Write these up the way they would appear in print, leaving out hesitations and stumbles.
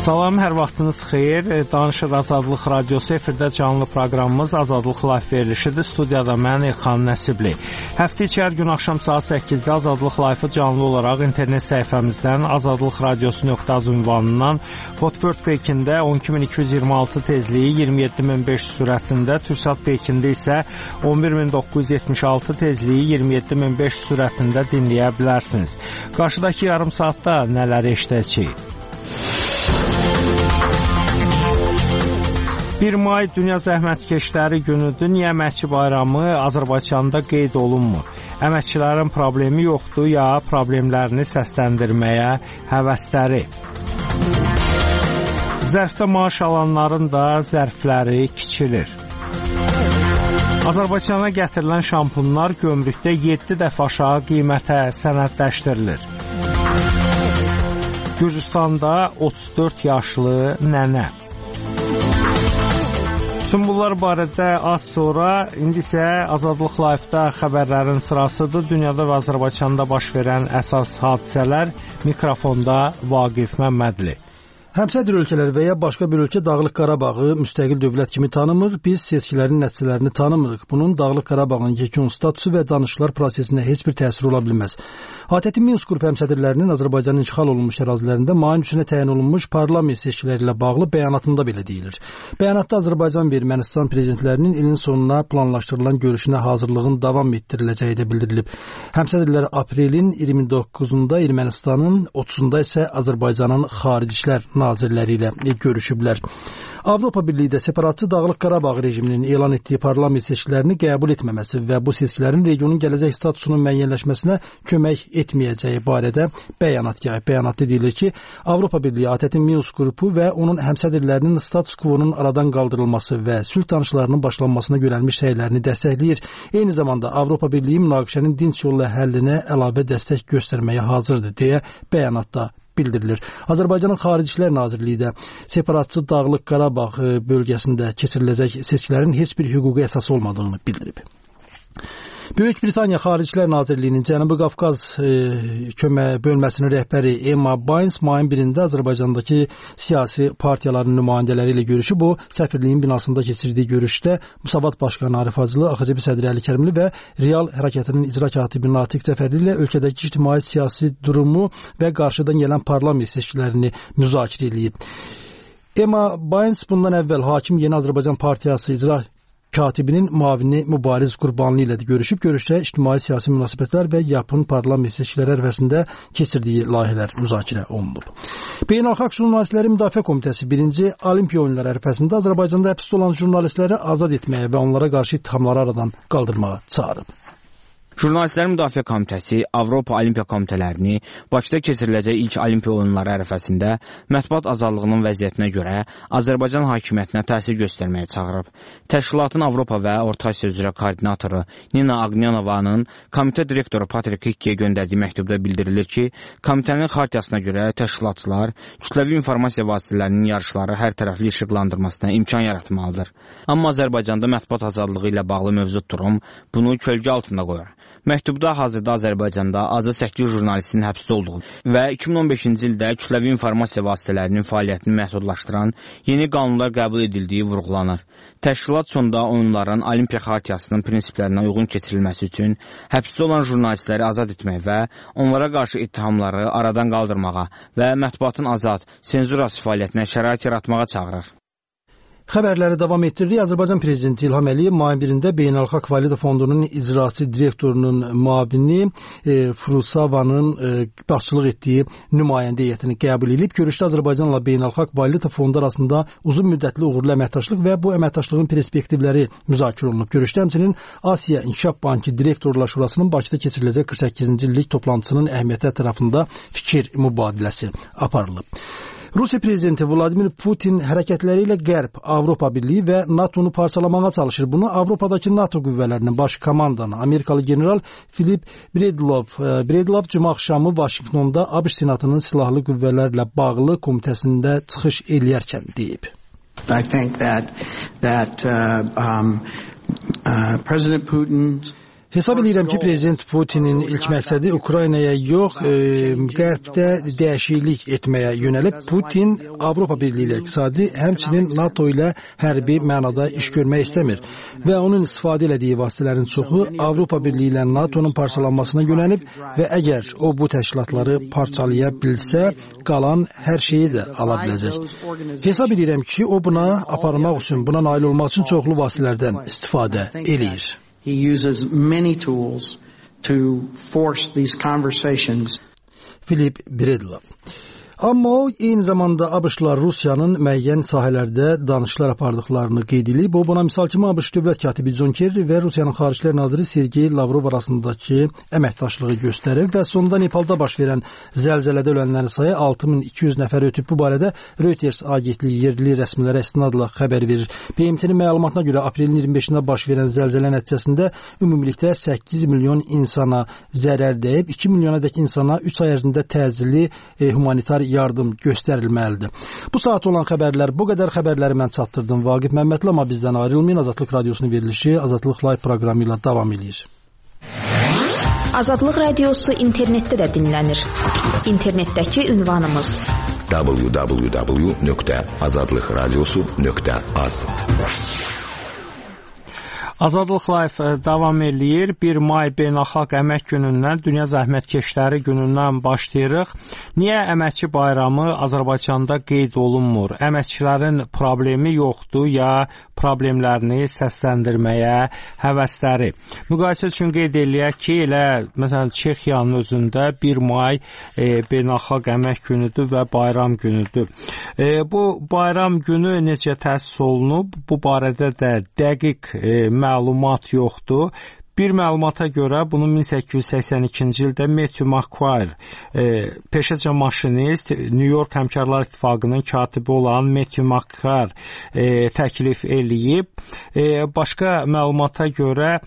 Salam, hər vaxtınız xeyir. Danışır Azadlıq Radiosu efirdə canlı proqramımız Azadlıq Live verilişidir. Studiyada mən İlxan Nəsibli. Həftə içi hər gün axşam saat 8-də Azadlıq Live-ı canlı olaraq internet səhifəmizdən azadlıqradiosu.az ünvanından Hotbird Pekində 12226 tezliyi 27500 sürətində, Türksat Pekində isə 11976 tezliyi 27500 sürətində dinləyə bilərsiniz. Qarşıdakı yarım saatda nələr eşidəcəyik? 1 may Dünya Zəhmətkeşləri günüdür. Niyə əməkçi bayramı Azərbaycanda qeyd olunmur? Əməkçilərin problemi yoxdur, ya problemlərini səsləndirməyə həvəsləri? Zərfdə maaş alanların da zərfləri kiçilir. Azərbaycana gətirilən şampunlar gömrükdə 7 dəfə aşağı qiymətə sənədləşdirilir. Gürcüstanda 34 yaşlı nənə. Bütün bunlar barədə az sonra, indi isə Azadlıq Live-da xəbərlərin sırasıdır. Dünyada və Azərbaycanda baş verən əsas hadisələr. Mikrofonda Vaqif Məmmədli. Həmsədr ölkələr və ya başqa bir ölkə Dağlıq Qarabağı müstəqil dövlət kimi tanımır, biz seçkilərin nəticələrini tanımırıq. Bunun Dağlıq Qarabağın yekun statusu və danışıqlar prosesinə heç bir təsir ola bilməz. ATƏT Minsk qrup həmsədrlərinin Azərbaycanın işğal olunmuş ərazilərində mayın 3-ünə təyin olunmuş parlament seçkiləri ilə bağlı bəyanatında belə deyilir. Bəyanatda Azərbaycan və Ermənistan prezidentlərinin ilin sonuna planlaşdırılan görüşünə hazırlığın davam etdiriləcəyi də bildirilib. Həmsədrlər aprelin 29-unda Ermənistanın, 30-unda isə Azərbaycanın xarici işlər nazirləri ilə görüşüblər. Avropa Birliyi də separatçı Dağlıq Qarabağ rejiminin elan etdiyi parlament seçkilərini qəbul etməməsi və bu seçkilərin regionun gələcək statusunun müəyyənləşməsinə kömək etməyəcəyi barədə bəyanat yayıb. Bəyanatda deyilir ki, Avropa Birliyi ATƏT-in Minsk qrupu və onun həmsədrlərinin status quo-nun aradan qaldırılması və sülh danışıqlarının başlanmasına yönəlmiş səylərini dəstəkləyir. Eyni zamanda Avropa Birliyi münaqişənin dinç yolla həllinə əlavə dəstək göstərməyə hazırdır deyə bəyanatda bildirilir. Azərbaycanın Xarici İşlər Nazirliyi də separatçı Dağlıq Qarabağ bölgəsində keçiriləcək seçkilərin heç bir hüquqi əsası olmadığını bildirib. Böyük Britaniya Xarici İşlər Nazirliyinin Cənubi Qafqaz bölməsinin rəhbəri Emma Bynes mayın 1-də Azərbaycandakı siyasi partiyaların nümayəndələri ilə görüşüb. O, səfirliyin binasında keçirdiyi görüşdə Müsavat Başqanı Arif Hacılı, AXCB sədri Əli Kərimli və Real Hərəkatının icra katibi Natiq Cəfərli ilə ölkədəki ictimai siyasi durumu və qarşıdan gələn parlament seçkilərini müzakirə edib. Emma Bynes bundan əvvəl Hakim Yeni Azərbaycan Partiyası icra katibinin müavini Mübariz Qurbanlı ilə də görüşüb. Görüşdə ictimai siyasi münasibətlər və yapın parlament seçkiləri ərəfəsində keçirdiyi layihələr müzakirə olunub. Beynəlxalq Jurnalistlərin Müdafiə Komitəsi 1-ci Olimpiya oyunları ərəfəsində Azərbaycanda həbsdə olan jurnalistləri azad etməyə və onlara qarşı ittihamları aradan qaldırmağa çağırıb. Jurnalistlərin Müdafiə Komitəsi Avropa Olimpiya Komitələrini Bakıda keçiriləcək ilk Olimpiya oyunları ərəfəsində mətbuat azadlığının vəziyyətinə görə Azərbaycan hakimiyyətinə təsir göstərməyə çağırıb. Təşkilatın Avropa və Orta Asiya üzrə koordinatoru Nina Agnyonovanın komitə direktoru Patrik Hikkiyə göndərdiyi məktubda bildirilir ki, komitənin xartiyasına görə təşkilatçılar kütləvi informasiya vasitələrinin yarışları hər tərəfli işıqlandırmasına imkan yaratmalıdır. Amma Azərbaycanda mətbuat azadlığı ilə bağlı mövcud durum bunu kölgə altında qoyur. Məktubda hazırda Azərbaycanda azı 8 jurnalistin həbsdə olduğu və 2015-ci ildə kütləvi informasiya vasitələrinin fəaliyyətini məhdudlaşdıran yeni qanunlar qəbul edildiyi vurğulanır. Təşkilat sonda oyunların Olimpiya xartiyasının prinsiplərinə uyğun keçirilməsi üçün həbsdə olan jurnalistləri azad etmək və onlara qarşı ittihamları aradan qaldırmağa və mətbuatın azad, senzurasız fəaliyyətinə şərait yaratmağa çağırır. Xəbərləri davam etdiririk. Azərbaycan Prezidenti İlham Əliyev mayın 1-də Beynəlxalq Valyuta Fondunun icraçı direktorunun müavini Frusavanın başçılıq etdiyi nümayəndə heyətini qəbul edib. Görüşdə Azərbaycanla Beynəlxalq Valyuta Fondu arasında uzun müddətli uğurlu əməkdaşlıq və bu əməkdaşlığın perspektivləri müzakirə olunub. Görüşdə həmçinin Asiya İnkişaf Bankı Direktorlar Şurasının Bakıda keçiriləcək 48-ci illik toplantısının əhəmiyyəti ətrafında fikir mübadiləsi aparılıb. Rusiya prezidenti Vladimir Putin hərəkətləri ilə Qərb, Avropa Birliyi və NATO-nu parçalamağa çalışır. Bunu Avropadakı NATO qüvvələrinin baş komandanı Amerikalı general Philip Bredlov cümə axşamı Vaşinqtonda ABŞ Senatının silahlı qüvvələrlə bağlı komitəsində çıxış eləyərkən deyib. I think that President Putin Hesab edirəm ki, Prezident Putinin ilk məqsədi Ukraynaya yox, qərbdə dəyişiklik etməyə yönəlib. Putin Avropa Birliyi ilə iqtisadi, həmçinin NATO ilə hərbi mənada iş görmək istəmir və onun istifadə elədiyi vasitələrin çoxu Avropa Birliyi ilə NATO'nun parçalanmasına yönəlib və əgər o bu təşkilatları parçalaya bilsə, qalan hər şeyi də ala biləcək. Hesab edirəm ki, o buna aparmaq üçün, buna nail olmaq üçün çoxlu vasitələrdən istifadə eləyir. He uses many tools to force these conversations. Filip Bredlov. Amma o, eyni zamanda ABŞ-lar Rusiyanın müəyyən sahələrdə danışıqlar apardıqlarını qeyd edib. O, buna misal kimi ABŞ dövlət katibi John Kerry və Rusiyanın Xaricilər naziri Sergey Lavrov arasındakı əməkdaşlığı göstərib və sonunda Nepalda baş verən zəlzələdə ölənlərin sayı 6200 nəfər ötüb. Bu barədə Reuters agentliyi yerli rəsmilərə istinadla xəbər verir. BMT-nin məlumatına görə aprelin 25-də baş verən zəlzələ nəticəsində ümumilikdə 8 milyon insana zərər dəyib, 2 milyonadək insana 3 ay ərzində təcili humanitar yardım göstərilməlidir. Bu saat olan xəbərlər bu qədər. Xəbərləri mən çatdırdım Vaqif Məmmədli, amma bizdən ayrılmayın. Azadlıq Radiosunun verilişi Azadlıq Live proqramı ilə davam edir. Azadlıq Radiosu internetdə də dinlənir. İnternetdəki ünvanımız www.azadlıqradiosu.az. Azadlıq Live davam eləyir. 1 may Beynəlxalq Əmək Günündən, Dünya Zəhmətkeşləri Günündən başlayırıq. Niyə əməkçi bayramı Azərbaycanda qeyd olunmur? Əməkçilərin problemi yoxdur ya problemlərini səsləndirməyə həvəsləri? Müqayisə üçün qeyd eləyək ki, elə məsələn Çexiyanın özündə 1 may Beynəlxalq Əmək Günüdür və bayram günüdür. Bu bayram günü necə təsis olunub? Bu barədə də dəqiq məlumat yoxdur. Bir məlumata görə bunu 1882-ci ildə Matthew McQuire, peşəcə maşinist, New York Həmkarlar İttifaqının katibi olan Matthew McQuire təklif eləyib. Başqa məlumata görə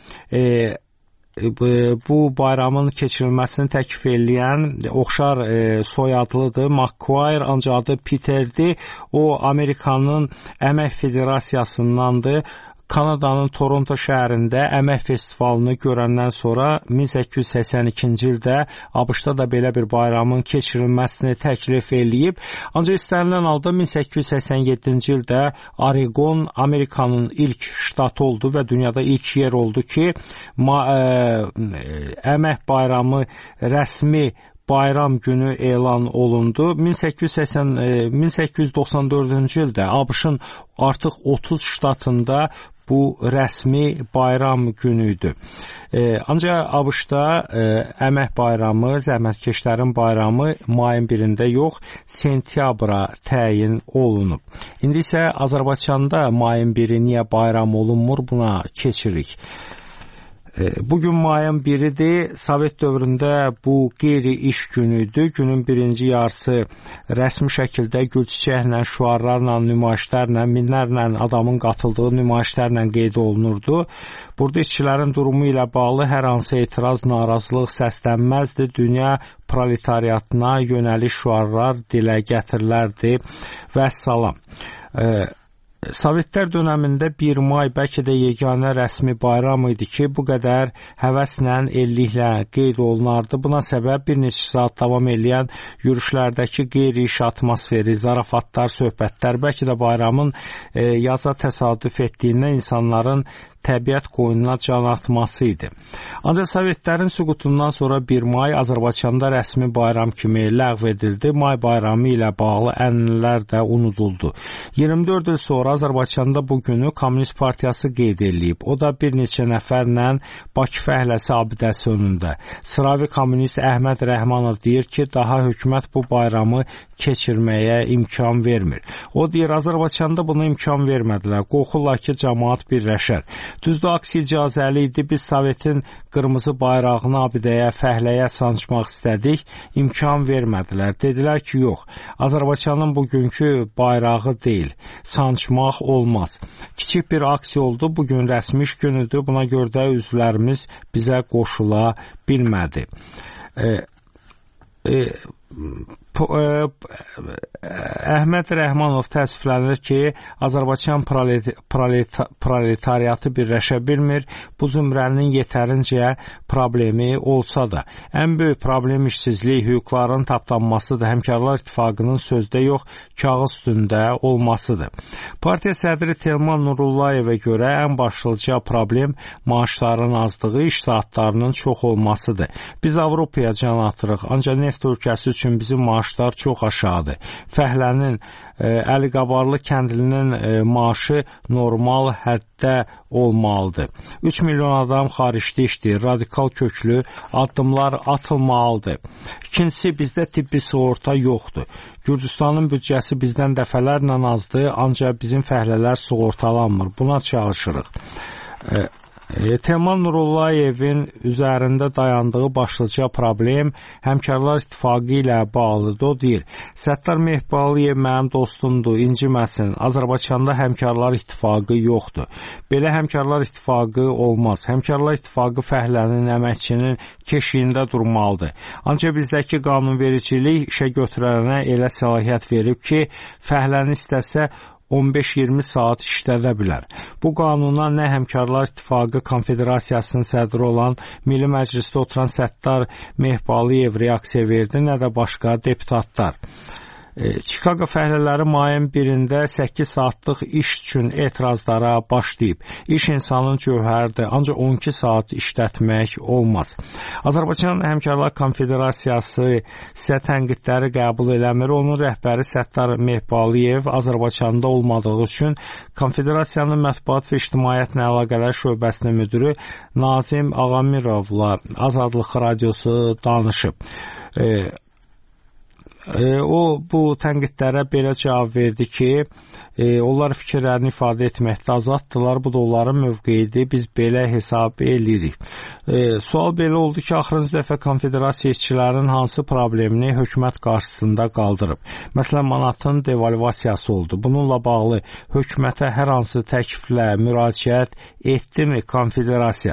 bu bayramın keçirilməsini təklif eləyən oxşar soyadlıdır. McQuire, ancaq adı Peterdir. O, Amerikanın Əmək Federasiyasındandır. Kanadanın Toronto şəhərində əmək festivalını görəndən sonra 1882-ci ildə ABŞ-da da belə bir bayramın keçirilməsini təklif eləyib. Ancaq istənilən halda 1887-ci ildə Oregon Amerikanın ilk ştatı oldu və dünyada ilk yer oldu ki, əmək bayramı rəsmi bayram günü elan olundu. 1894-cü ildə ABŞ-ın artıq 30 ştatında bu rəsmi bayram günü idi. Ancaq ABŞ-da əmək bayramı, zəhmətkeşlərin bayramı mayın 1-də yox, sentyabra təyin olunub. İndi isə Azərbaycanda mayın 1-i niyə bayram olunmur, buna keçirik. Bugün mayın 1-idir. Sovet dövründə bu qeyri-iş günüdür. Günün birinci yarısı rəsmi şəkildə gül çiçəklə, şüarlarla, nümayişlərlə, minlərlə adamın qatıldığı nümayişlərlə qeyd olunurdu. Burada işçilərin durumu ilə bağlı hər hansı etiraz, narazılıq səslənməzdi. Dünya proletariatına yönəlik şüarlar dilə gətirilərdi və salam. Sovetlər dönəmində 1 may bəlkə də yeganə rəsmi bayram idi ki, bu qədər həvəslə, elliklə qeyd olunardı. Buna səbəb bir neçə saat davam edən yürüşlərdəki qeyri-iş atmosferi, zarafatlar, söhbətlər, bəlkə də bayramın yaza təsadüf etdiyindən insanların təbiət qoynuna can atması idi. Ancaq Sovetlərin süqutundan sonra 1 may Azərbaycanda rəsmi bayram kimi ləğv edildi. May bayramı ilə bağlı ənənələr də unuduldu. 24 il sonra Azərbaycanda bu günü Komünist Partiyası qeyd edilib. O da bir neçə nəfərlə Bakı fəhləsi abidəsi önündə. Sıravi kommunist Əhməd Rəhmanov deyir ki, daha hökumət bu bayramı keçirməyə imkan vermir. O deyir, Azərbaycanda buna imkan vermədilər. Qorxurlar ki, cəmaat birləşər. Düzdür, aks icazəli idi. Biz Sovetin qırmızı bayrağını abidəyə, fəhləyə sancmaq istədik. İmkan vermədilər. Dedilər ki, yox, Azərbaycanın bugünkü bayrağı deyil. Sancmaq olmaz. Kiçik bir aksiya oldu. Bugün rəsmi iş günüdür. Buna görə də üzvlərimiz bizə qoşula bilmədi. Əhməd Rəhmanov təəssüflənir ki, Azərbaycan proletariatı birləşə bilmir. Bu zümrənin yetərincə problemi olsa da, ən böyük problem işsizlik, hüquqların tapdanmasıdır. Həmkarlar İttifaqının sözdə yox, kağız üstündə olmasıdır. Partiya sədri Telman Nurullayevə görə ən başlıca problem maaşların azlığı, iş saatlarının çox olmasıdır. Biz Avropaya can atırıq, ancaq neft ölkəsi üçün bizim maaşlar çox aşağıdır. Fəhlənin, Əliqabarlı kəndlinin maaşı normal həddə olmalıdır. 3 milyon adam xaricdə işləyir, radikal köklü addımlar atılmalıdır. İkincisi, bizdə tibbi sığorta yoxdur. Gürcüstanın büdcəsi bizdən dəfələrlə azdır, ancaq bizim fəhlələr sığortalanmır. Buna çalışırıq. Telman Nurullayevin üzərində dayandığı başlıca problem Həmkarlar İttifaqı ilə bağlıdır. O deyir, Səttar Mehbaliyev mənim dostumdur, inciməsin. Azərbaycanda Həmkarlar İttifaqı yoxdur. Belə Həmkarlar İttifaqı olmaz. Həmkarlar İttifaqı fəhlənin, əməkçinin keşiyində durmalıdır. Ancaq bizdəki qanunvericilik işə götürənə elə səlahiyyət verib ki, fəhləni istəsə 15-20 saat işlədə bilər. Bu qanuna nə Həmkarlar İttifaqı Konfederasiyasının sədri olan Milli Məclisdə oturan Səttar Mehbaliyev reaksiya verdi, nə də başqa deputatlar. Chicago fəhlələri mayın 1-də 8 saatlıq iş üçün etirazlara başlayıb. İş insanın cövhəridir, ancaq 12 saat işlətmək olmaz. Azərbaycan Həmkarlar Konfederasiyası isə tənqidləri qəbul eləmir. Onun rəhbəri Səttar Mehbaliyev Azərbaycanda olmadığı üçün Konfederasiyanın mətbuat və ictimaiyyətlə əlaqələr şöbəsinin müdürü Nazim Ağamirovla Azadlıq Radiosu danışıb. O bu tənqidlərə belə cavab verdi ki, onlar fikirlərini ifadə etməkdə azaddılar, bu da onların mövqeyidir, biz belə hesab edirik. Sual belə oldu ki, axırıncı dəfə konfederasiya işçilərinin hansı problemini hökumət qarşısında qaldırıb? Məsələn, manatın devalvasiyası oldu. Bununla bağlı hökumətə hər hansı təkliflə müraciət etdimi konfederasiya?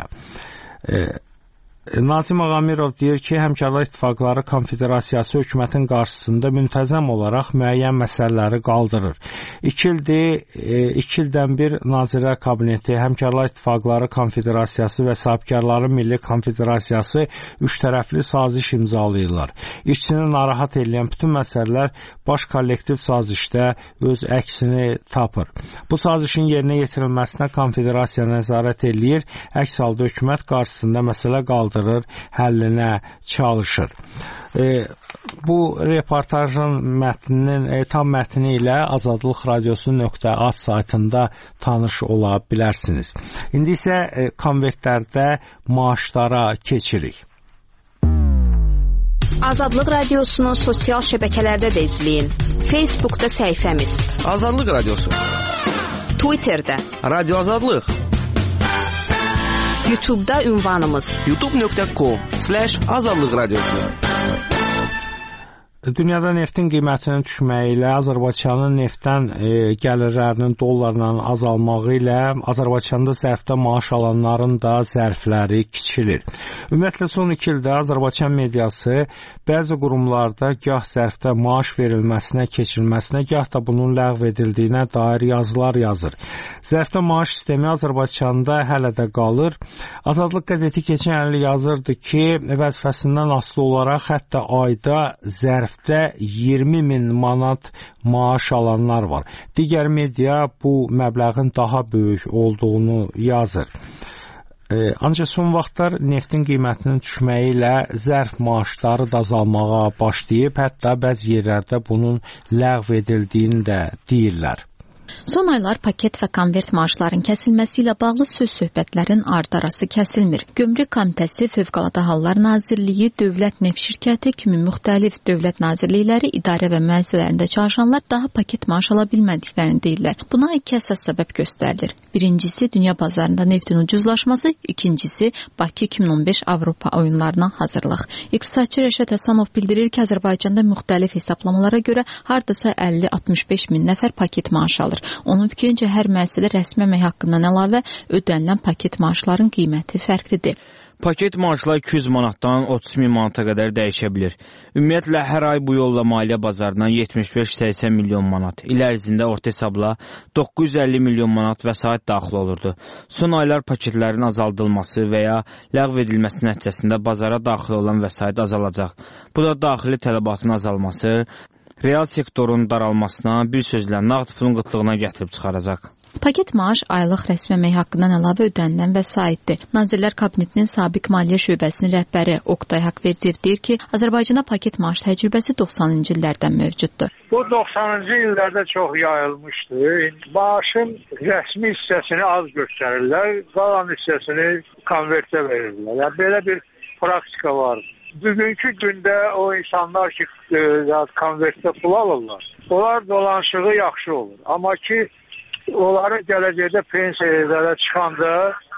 Nazim Ağamirov deyir ki, Həmkarlar İttifaqları Konfederasiyası hökumətin qarşısında müntəzəm olaraq müəyyən məsələləri qaldırır. 2 ildən bir Nazirlər Kabineti, Həmkarlar İttifaqları Konfederasiyası və Sahibkarların Milli Konfederasiyası üç tərəfli saziş imzalayırlar. İşçini narahat edən bütün məsələlər baş kollektiv sazişdə öz əksini tapır. Bu sazişin yerinə yetirilməsinə konfederasiya nəzarət eləyir, əks halda hökumət qarşısında məsələ qaldırır, həllinə çalışır. Bu reportajın tam mətni ilə Azadlıq Radiosu.az saytında tanış ola bilərsiniz. İndi isə konvertlərdə maaşlara keçirik. Azadlıq Radiosunu sosial şəbəkələrdə də izləyin. Facebookda səhifəmiz Azadlıq Radiosu, Twitterdə Radio Azadlıq, YouTube'da ünvanımız youtube.com/Azadlıq Radiosu. Dünyada neftin qiymətinin düşməyi ilə Azərbaycanın neftdən gəlirlərinin dollarla azalmağı ilə Azərbaycanda zərfdə maaş alanların da zərfləri kiçilir. Ümumiyyətlə son 2 ildə Azərbaycan mediası bəzi qurumlarda gah zərfdə maaş verilməsinə, keçirilməsinə, gah da bunun ləğv edildiyinə dair yazılar yazır. Zərfdə maaş sistemi Azərbaycanda hələ də qalır. Azadlıq qəzeti keçən il yazırdı ki, vəzifəsindən asılı olaraq hətta ayda zərf 20 min manat maaş alanlar var. Digər media bu məbləğin daha böyük olduğunu yazır. Ancaq son vaxtlar neftin qiymətinin düşməyi ilə zərf maaşları da azalmağa başlayıb, hətta bəzi yerlərdə bunun ləğv edildiyini də deyirlər. Son aylar paket və konvert maaşların kəsilməsi ilə bağlı söz-söhbətlərin ardı-arası kəsilmir. Gömrük Komitəsi, Fövqəladə Hallar Nazirliyi, Dövlət Neft Şirkəti kimi müxtəlif dövlət nazirlikləri, idarə və müəssisələrində çalışanlar daha paket maaş ala bilmədiklərini deyirlər. Buna 2 əsas səbəb göstərilir. Birincisi, dünya bazarında neftin ucuzlaşması, ikincisi, Bakı 2015 Avropa oyunlarına hazırlıq. İqtisadçı Rəşad Həsənov bildirir ki, Azərbaycanda müxtəlif hesablamalara görə hardasa 50-65 min nəfər paket maaş alır. Onun fikrincə hər müəssisədə rəsmi əmək haqqından əlavə ödənilən paket maaşların qiyməti fərqlidir. Paket maaşlar 200 manatdan 30 min manata qədər dəyişə bilir. Ümumiyyətlə, hər ay bu yolla maliyyə bazarından 75-80 milyon manat, il ərzində orta hesabla 950 milyon manat vəsait daxil olurdu. Son aylar paketlərin azaldılması və ya ləğv edilməsi nəticəsində bazara daxil olan vəsait azalacaq. Bu da daxili tələbatın azalması, real sektorun daralmasına, bir sözlə nağd pulun qıtlığına gətirib çıxaracaq. Paket maaş aylıq rəsmi əmək haqqından əlavə ödənilən vəsaitdir. Nazirlər Kabinetinin sabiq maliyyə şöbəsinin rəhbəri Oqtay Haqverdiyev deyir ki, Azərbaycana paket maaş təcrübəsi 90-cı illərdən mövcuddur. Bu 90-cı illərdə çox yayılmışdı. Maaşın rəsmi hissəsini az göstərirlər, qalan hissəsini konvertə verirlər. Yəni belə bir praktika var. Bugünkü gündə o insanlar ki, konvertdə pul alırlar, onlar dolanışığı yaxşı olur. Amma ki, onların gələcəkdə pensiyalara çıxanda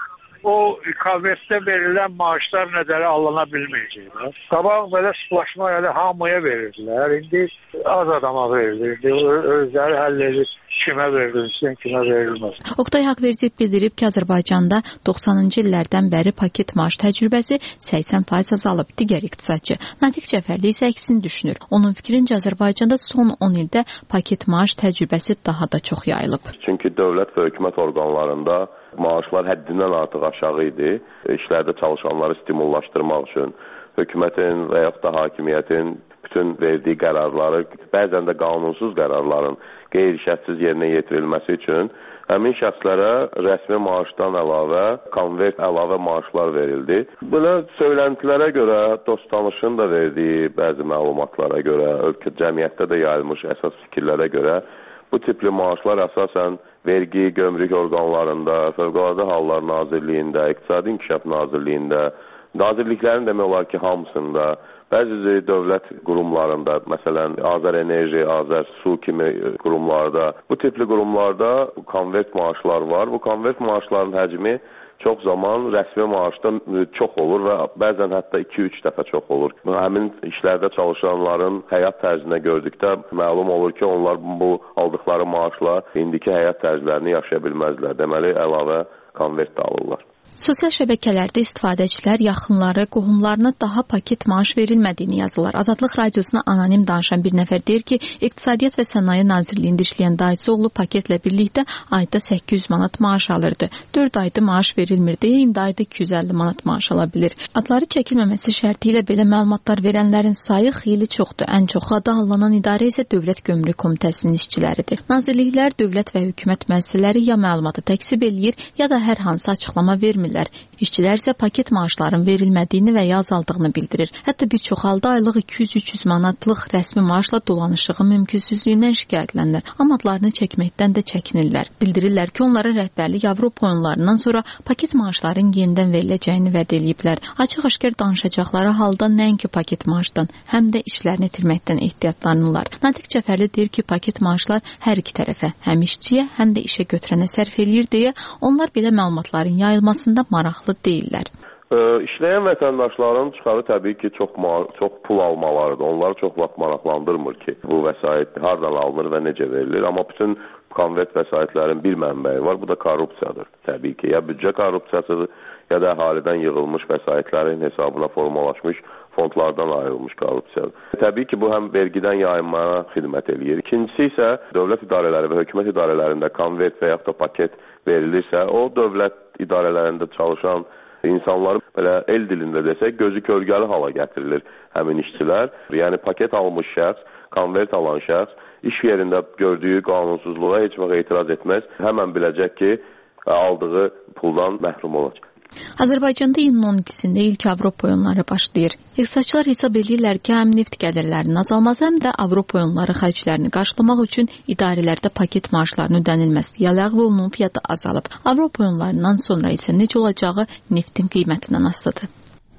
o konvertdə verilən maaşlar nəzərə alına bilməyəcəklər. Qabaq belə sıxlaşma hamıya verirdilər. İndi az adama verilir. Özləri həll edir. Kimə verilsin, kimə verilməz. Oqtay Haqverdiyev bildirib ki, Azərbaycanda 90-cı illərdən bəri paket maaş təcrübəsi 80% azalıb. Digər iqtisadçı Natiq Cəfərli isə əksini düşünür. Onun fikrincə Azərbaycanda son 10 ildə paket maaş təcrübəsi daha da çox yayılıb. Çünki dövlət və hökumət orqanlarında maaşlar həddindən artıq aşağı idi. İşlərdə çalışanları stimullaşdırmaq üçün hökumətin və yaxud da hakimiyyətin bütün verdiyi qərarları, bəzən də qanunsuz qərarların qeyri-şərtsiz yerinə yetirilməsi üçün həmin şəxslərə rəsmi maaşdan əlavə, konvert əlavə maaşlar verildi. Belə söyləntilərə görə, dost-tanışın da verdiyi bəzi məlumatlara görə, ölkə cəmiyyətdə də yayılmış əsas fikirlərə görə bu tipli maaşlar əsasən vergi, gömrük orqanlarında, Fövqəladə Hallar Nazirliyində, İqtisadi İnkişaf Nazirliyində, nazirliklərin demək olar ki, hamısında, bəzi dövlət qurumlarında, məsələn, Azərenerji, Azərsu kimi qurumlarda, bu tipli qurumlarda konvert maaşlar var. Bu konvert maaşların həcmi çox zaman rəsmi maaşdan çox olur və bəzən hətta 2-3 dəfə çox olur. Həmin işlərdə çalışanların həyat tərzinə gördükdə məlum olur ki, onlar bu aldıqları maaşla indiki həyat tərzlərini yaşaya bilməzlər. Deməli, əlavə konvert də alırlar. Sosial şəbəkələrdə istifadəçilər yaxınları, qohumlarına daha paket maaş verilmədiyini yazırlar. Azadlıq radiosuna anonim danışan bir nəfər deyir ki, İqtisadiyyat və Sənaye Nazirliyində işləyən dayısı oğlu paketlə birlikdə ayda 800 manat maaş alırdı. 4 ayda maaş verilmirdi, indi ayda 250 manat maaş ala bilir. Adları çəkilməməsi şərti ilə belə məlumatlar verənlərin sayı xeyli çoxdur. Ən çox adı alınan idarə isə Dövlət Gömrük Komitəsinin işçiləridir. Nazirliklər, dövlət və hökumət müəssisələri ya məlumatı təksib eləyir, ya da hər hansı açıqlama vermir. İşçilər isə paket maaşların verilmədiyini və ya azaldığını bildirir. Hətta bir çox halda aylıq 200-300 manatlıq rəsmi maaşla dolanışığı mümkünsüzlüyündən şikayətlənirlər. Amma adlarını çəkməkdən də çəkinirlər. Bildirirlər ki, onlara rəhbərlik Avropa oyunlarından sonra paket maaşların yenidən veriləcəyini vəd eləyiblər. Açıq-aşkar danışacaqları halda nəinki paket maaşdan, həm də işlərini itirməkdən ehtiyatlanırlar. Natiq Cəfərli deyir ki, paket maaşlar hər iki tərəfə, həm işçiyə, həm də işə götürənə sərf eləyir deyə onlar belə məlumatların yayılmasında maraqlı deyirlər. İşləyən vətəndaşların çıxarı təbii ki, çox pul almalarıdır. Onları çox vaxt maraqlandırmır ki, bu vəsait hardan alınır və necə verilir. Amma bütün konvert vəsaitlərin bir mənbəyi var, bu da korrupsiyadır. Təbii ki, ya büdcə korrupsiyasıdır, ya da əhalidən yığılmış vəsaitlərin hesabına formalaşmış fondlardan ayrılmış korrupsiyadır. Təbii ki, bu həm vergidən yayınmaya xidmət eləyir. İkincisi isə dövlət idarələri və hökumət idarələrində konvert və yaxud da paket verilirsə, o dövlət idarələrində çalışan insanları belə el dilində desək, gözü kölgəli hala gətirilir həmin işçilər. Yəni paket almış şəxs, konvert alan şəxs iş yerində gördüyü qanunsuzluğa heç vaxt etiraz etməz. Həmən biləcək ki, aldığı puldan məhrum olacaq. Azərbaycanda iyunun 12-sində ilk Avropa oyunları başlayır. İqtisadçılar hesab edirlər ki, həm neft gəlirlərinin azalması, həm də Avropa oyunları xərclərini qarşılamaq üçün idarələrdə paket maaşlarının ödənilməsi ya ləğv olunub, ya da azalıb. Avropa oyunlarından sonra isə necə olacağı neftin qiymətindən asılıdır.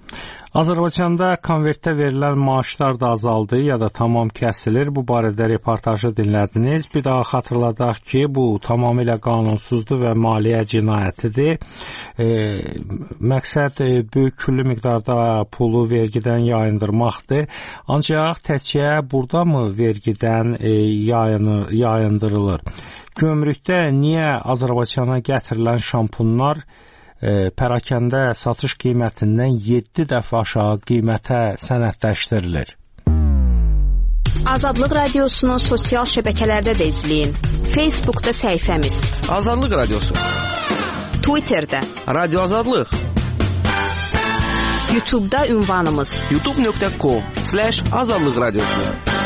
Azərbaycanda konvertdə verilən maaşlar da azaldı ya da tamam kəsilir. Bu barədə reportajı dinlədiniz. Bir daha xatırladaq ki, bu tamamilə qanunsuzdur və maliyyə cinayətidir. Məqsəd böyük küllü miqdarda pulu vergidən yayındırmaqdır. Ancaq təkcə burada mı vergidən yayındırılır? Gömrükdə niyə Azərbaycana gətirilən şampunlar pərakəndə satış qiymətindən 7 dəfə aşağı qiymətə sənədləşdirilir. Azadlıq Radiosunu sosial şəbəkələrdə də izləyin. Facebookda səhifəmiz Azadlıq Radiosu, Twitterdə Radio Azadlıq, YouTube'da ünvanımız youtube.com/Azadlıq Radiosu.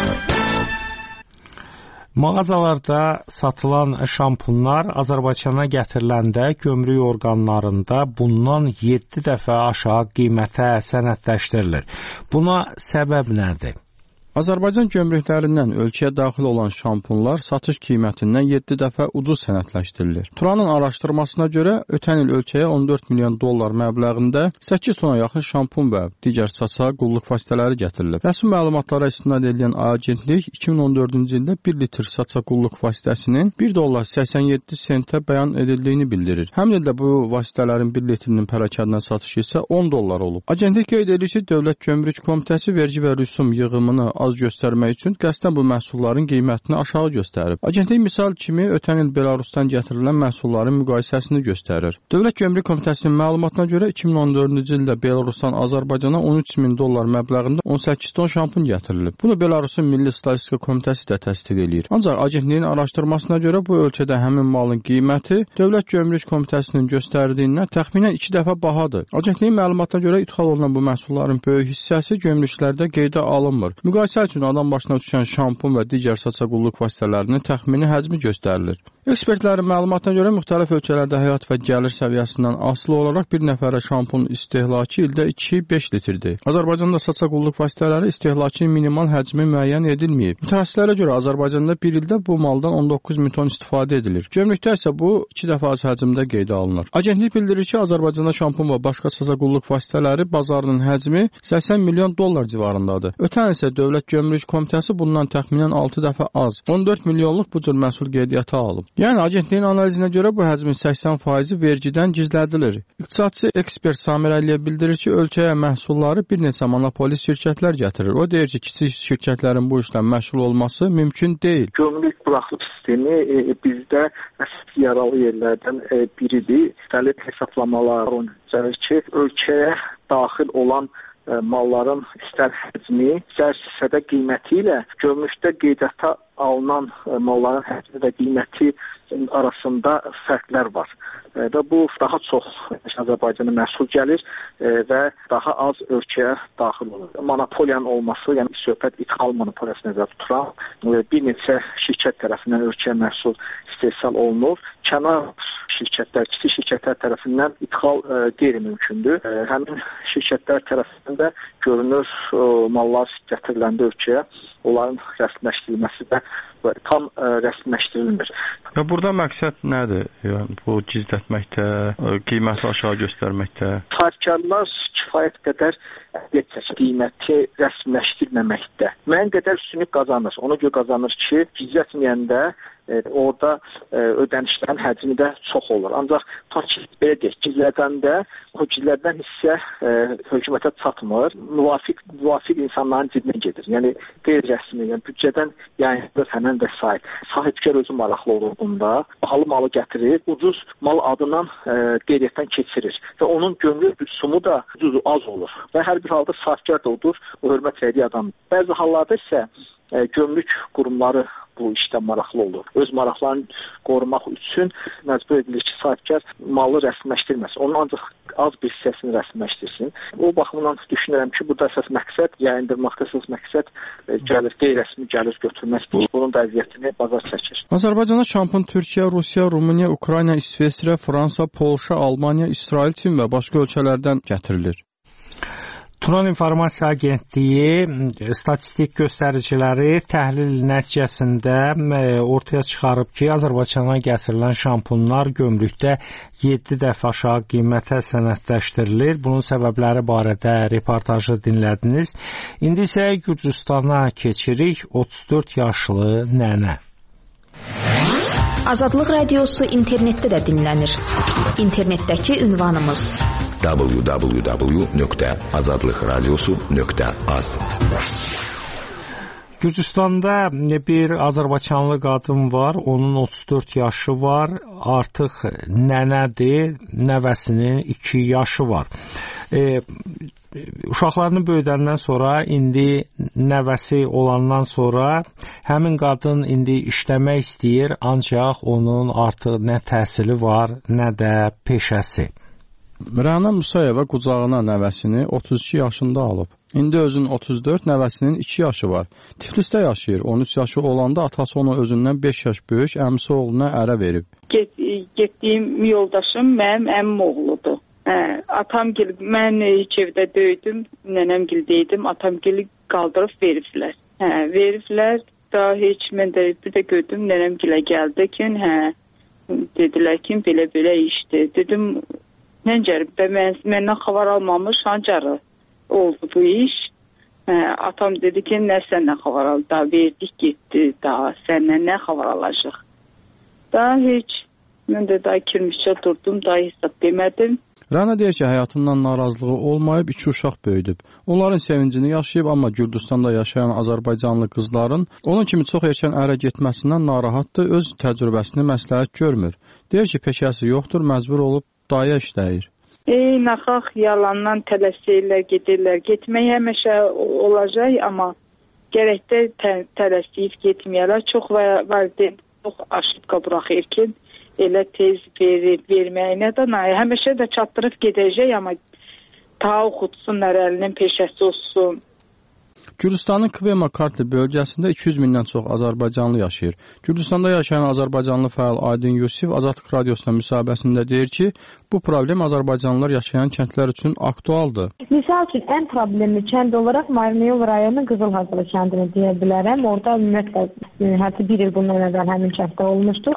Mağazalarda satılan şampunlar Azərbaycana gətiriləndə gömrük orqanlarında bundan 7 dəfə aşağı qiymətə sənədləşdirilir. Buna səbəb nədir? Azərbaycan gömrüklərindən ölkəyə daxil olan şampunlar satış qiymətindən 7 dəfə ucuz sənədləşdirilir. Turanın araşdırmasına görə ötən il ölkəyə 14 milyon dollar məbləğində 8 tona yaxın şampun və digər saça qulluq vasitələri gətirilib. Rəsmi məlumatlara istinad edilən agentlik 2014-cü ildə 1 litr saça qulluq vasitəsinin 1 dollar 87 sentə bəyan edildiyini bildirir. Həmin ildə bu vasitələrin 1 litrinin pərakəndən satışı isə 10 dollar olub. Agentlik qeyd edir ki, Dövlət Gömrük Komitəsi vergi və rüsum yığımını az göstərmək üçün qəsdən bu məhsulların qiymətini aşağı göstərib. Agentlik misal kimi ötən il Belarusdan gətirilən məhsulların müqayisəsini göstərir. Dövlət Gömrük Komitəsinin məlumatına görə 2014-cü ildə Belarusdan Azərbaycana 13 min dollar məbləğində 18 ton şampun gətirilib. Bunu Belarusun Milli Statistika Komitəsi də təsdiq edir. Ancaq agentliyin araşdırmasına görə bu ölkədə həmin malın qiyməti Dövlət Gömrük Komitəsinin göstərdiyindən təxminən 2 dəfə bahadır. Agentliyin məlumatına görə ixal olunan bu məhsulların böyük hissəsi gömrüklərdə qeydə alınmır. Müqayisə üçün adam başına düşən şampun və digər saça qulluq vasitələrinin təxmini həcmi göstərilir. Ekspertlərin məlumatına görə müxtəlif ölkələrdə həyat və gəlir səviyyəsindən asılı olaraq bir nəfərə şampun istehlakı ildə 2-5 litrdir. Azərbaycanda saça qulluq vasitələri istehlakı minimal həcmi müəyyən edilməyib. Mütəxəssislərə görə Azərbaycanda bir ildə bu maldan 19 min ton istifadə edilir. Gömrükdə isə bu 2 dəfə az həcmdə qeydə alınır. Agentlik bildirir ki, Azərbaycanda şampun və başqa saça qulluq vasitələri bazarının həcmi 80 milyon dollar civarındadır. Ötən isə Dövlət Gömrük Komitəsi bundan təxminən 6 dəfə az, 14 milyonluq bu cür məhsul qeydiyyata alıb. Yəni, agentliyin analizinə görə bu həcmin 80% vergidən gizlədilir. İqtisadçı ekspert Samir Əliyev bildirir ki, ölkəyə məhsulları bir neçə monopolist şirkətlər gətirir. O deyir ki, kiçik şirkətlərin bu işlə məşğul olması mümkün deyil. Gömrük buraxılış sistemi bizdə əsas yaralı yerlərdən biridir. Müxtəlif hesablamalar göstərir ki, ölkəyə daxil olan malların istər həcmi, istər hissədə qiyməti ilə gömrükdə qeydiyyata alınan malların həcmi və qiyməti arasında fərqlər var. Və bu daha çox Azərbaycana məhsul gəlir və daha az ölkəyə daxil olur. Monopoliyanın olması, yəni söhbət ithal monopoliyası nəzərdə tutulan bir neçə şirkət tərəfindən ölkəyə məhsul istehsal olunur. Kənar şirkətlər, kiçik şirkətlər tərəfindən ithal qeyri-mümkündür. Həmin şirkətlər tərəfindən də görünür mallar gətiriləndə ölkəyə onların rəsmiləşdirilməsi də tam rəsmiləşdirilmir. Və burada məqsəd nədir? Yəni bu gizlətməkdə, qiyməti aşağı göstərməkdə? Sahibkarlar kifayət qədər qiyməti rəsmiləşdirməməkdə müəyyən qədər üstünlük qazanır. Ona görə qazanır ki, gizlətməyəndə orada ödənişlərin həcmi də çox olur. Ancaq belə deyək, gizlədəndə o gizlədən hissə hökumətə çatmır, müvafiq insanların cibinə gedir. Yəni qeyri-rəsmi, yəni büdcədən yayındır həmin vəsait. Sahibkar özü maraqlı olur bunda, bahalı malı gətirir, ucuz mal adından qeydiyyatdan keçirir və onun gömrük rüsumu da ucuz az olur və hər bir halda sahibkar da odur, o hörmət elədiyi adam. Bəzi hallarda isə gömrük qurumları bu işdə maraqlı olur. Öz maraqlarını qorumaq üçün məcbur edilir ki, sahibkar malı rəsmiləşdirməsin. Onun ancaq az bir hissəsini rəsmiləşdirsin. O baxımdan düşünürəm ki, burada əsas məqsəd, yayındırmaqda əsas məqsəd gəlir, qeyri-rəsmi gəlir götürməkdir. Bunun da əziyyətini bazar çəkir. Azərbaycana şampun Türkiyə, Rusiya, Rumıniya, Ukrayna, İsveçrə, Fransa, Polşa, Almaniya, İsrail, Çin və başqa ölkələrdən gətirilir. Turan İnformasiya Agentliyi statistik göstəriciləri təhlil nəticəsində ortaya çıxarıb ki, Azərbaycana gətirilən şampunlar gömrükdə 7 dəfə aşağı qiymətə sənədləşdirilir. Bunun səbəbləri barədə reportajı dinlədiniz. İndi isə Gürcüstana keçirik. 34 yaşlı nənə. Azadlıq Radiosu internetdə də dinlənir. İnternetdəki ünvanımız www.azadlıqradiosu.az. Gürcüstanda bir Azərbaycanlı qadın var, onun 34 yaşı var, artıq nənədir, nəvəsinin 2 yaşı var. Uşaqlarını böyüdəndən sonra, indi nəvəsi olandan sonra həmin qadın indi işləmək istəyir, ancaq onun artıq nə təhsili var, nə də peşəsi. Rəna Musayeva qucağına nəvəsini 32 yaşında alıb. İndi özünün 34, nəvəsinin 2 yaşı var. Tiflisdə yaşayır. 13 yaşı olanda atası onu özündən 5 yaş böyük əmisi oğluna ərə verib. Getdiyim yoldaşım mənim əmim oğludur. Atamgil, mən ilk evdə döydüm, nənəmgildəydim, atamgili qaldırıb veriblər. Veriblər, daha heç mən də bir də gördüm, nənəmgilə gəldi ki, dedilər ki, belə işdir. Dedim, nəncərim, məndən xəbər almamış, hancarı oldu bu iş. Atam dedi ki, nə səndən xəbər aldı, daha verdik, getdi, daha səndən nə xəbər alacaq. Daha heç, mən də daha kirmişcə durdum, daha hesab demədim. Rəna deyir ki, həyatından narazılığı olmayıb, 2 uşaq böyüdüb. Onların sevincini yaşayıb, amma Gürcüstanda yaşayan Azərbaycanlı qızların onun kimi çox erkən ərə getməsindən narahatdır, öz təcrübəsini məsləhət görmür. Deyir ki, peşəsi yoxdur, məcbur olub daya işləyir. Naxaq yalandan tələsirlər, gedirlər. Getmək həmişə olacaq, amma gərəkdə tələsib getməyərlər. Çox valideyn çox aşıqqa buraxır ki, elə tez verməyinə də həmişə də çatdırıb gedəcək, amma ta oxutsunlar, əlinin peşəsi olsun. Gürcüstanın Kvema Kartli bölgəsində 200 mindən çox Azərbaycanlı yaşayır. Gürcüstanda yaşayan Azərbaycanlı fəal Aydın Yusif Azadlıq Radiosuna müsahibəsində deyir ki, bu problem Azərbaycanlılar yaşayan kəndlər üçün aktualdır. Misal üçün, ən problemli kənd olaraq Marniyol rayonu Qızılhazılı kəndini deyə bilərəm. Orada ümumiyyətlə, hətta bir il bundan əvvəl həmin kənddə olmuşduq.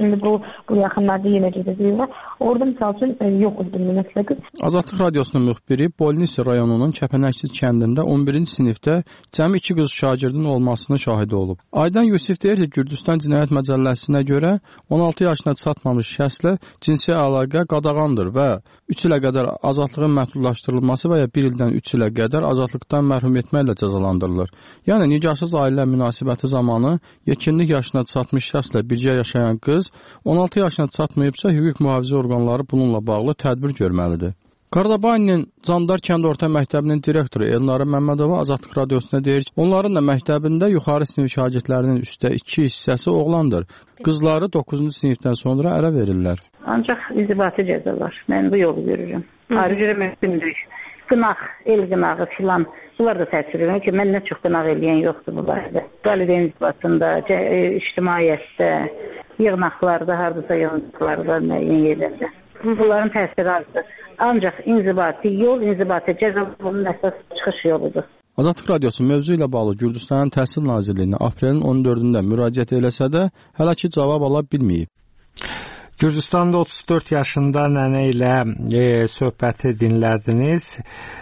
Bu yaxınlarda yenə gedəcəklər. Orada misal üçün yox idi ümumiyyətlə. Azadlıq Radiosunun müxbiri Bolnisi rayonunun Kəpənəkçi kəndində 11-ci sinifdə cəmi 2 qız şagirdin olmasını şahidi olub. Aydın Yusif deyir ki, Gürcüstan Cinayət Məcəlləsinə görə 16 yaşına çatmamış şəxslə cinsi əlaqə qadağandır və 3 ilə qədər azadlığın məhdudlaşdırılması və ya 1 ildən 3 ilə qədər azadlıqdan məhrum etməklə cəzalandırılır. Yəni, nikahsız ailə münasibəti zamanı yetkinlik yaşına çatmış şəxslə birgə yaşayan qız 16 yaşına çatmayıbsa, hüquq mühafizə orqanları bununla bağlı tədbir görməlidir. Qardabayının Candar kənd orta məktəbinin direktoru Elnarə Məmmədova Azadlıq Radiosuna deyir ki, onların da məktəbində yuxarı sinif şagirdlərinin üstə 2 hissəsi oğlandır. Qızları 9-cu sinifdən sonra ərə verirlər. Ancaq inzibati cəzalar. Mən bu yolu görürəm. Ayrıca mümkündür. Qınaq, el qınağı filan, bunlar da təsir edir ki, mən nə çox qınaq eləyən yoxdur bu barədə. Valideyn inzibatında, ictimaiyyətdə, yığınaqlarda, hardasa yığınaqlarda, müəyyən yerlərdə. Bunların təsiri azdır. Ancaq inzibati yol, inzibati cəza bunun əsas çıxış yoludur. Azadlıq Radiosu mövzu ilə bağlı Gürcüstanın Təhsil Nazirliyinə aprelin 14-də müraciət eləsə də, hələ ki cavab ala bilməyib. Gürcüstanda 34 yaşında nənə ilə söhbəti dinlədiniz.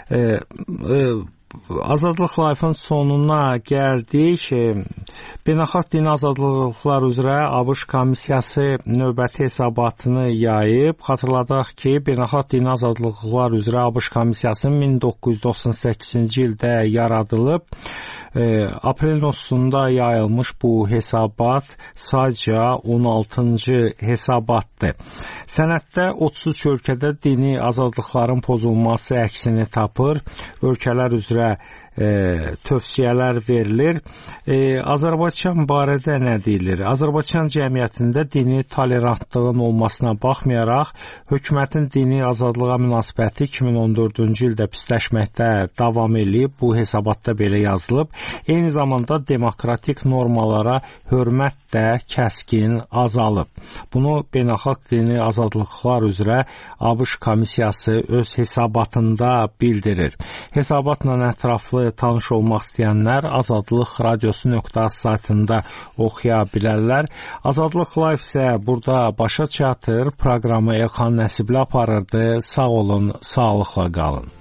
Azadlıq Life-ın sonuna gəldik. Beynəlxalq Dini Azadlıqlar üzrə ABŞ komissiyası növbəti hesabatını yayıb. Xatırladaq ki, Beynəlxalq Dini Azadlıqlar üzrə ABC komissiyası 1998-ci ildə yaradılıb. Aprelin 30-da yayılmış bu hesabat sadəcə 16-cı hesabatdır. Sənəddə 33 ölkədə dini azadlıqların pozulması əksini tapır. Ölkələr üzrə tövsiyələr verilir. Azərbaycan barədə nə deyilir? Azərbaycan cəmiyyətində dini tolerantlığın olmasına baxmayaraq, hökumətin dini azadlığa münasibəti 2014-cü ildə pisləşməkdə davam edib. Bu hesabatda belə yazılıb. Eyni zamanda demokratik normalara hörmət də kəskin azalıb. Bunu Beynəlxalq Dini Azadlıqlar üzrə ABŞ komissiyası öz hesabatında bildirir. Hesabatla ətraflı tanış olmaq istəyənlər Azadlıq Radiosu.az saytında oxuya bilərlər. Azadlıq Live isə burada başa çatır. Proqramı Elxan Nəsibli aparırdı. Sağ olun, sağlıqla qalın.